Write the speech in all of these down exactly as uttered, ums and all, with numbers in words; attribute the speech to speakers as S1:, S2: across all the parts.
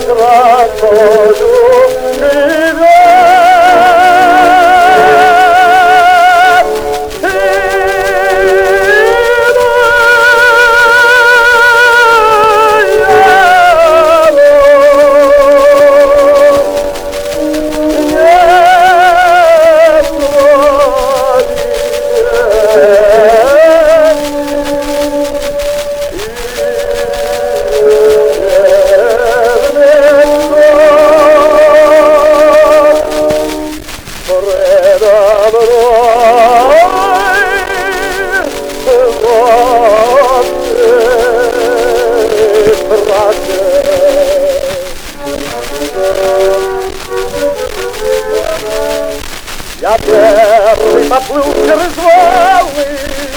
S1: Ракою живет. Я первый поплыл через волны,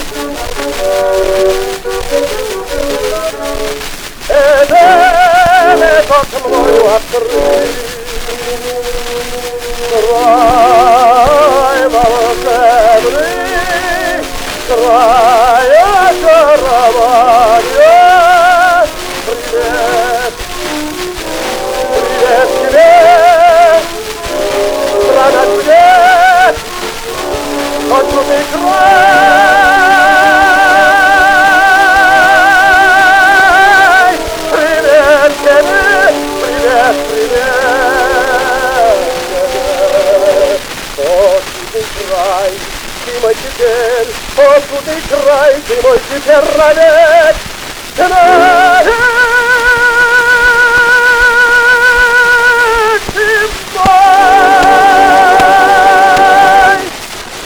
S1: это со мною открыть край волшебный, край очарования. Привет, привет тебе, страна чудес, конченый край. Привет тебе, привет, привет тебе. О, чудный край, ты мой теперь, о, чудный край, ты мой теперь навек.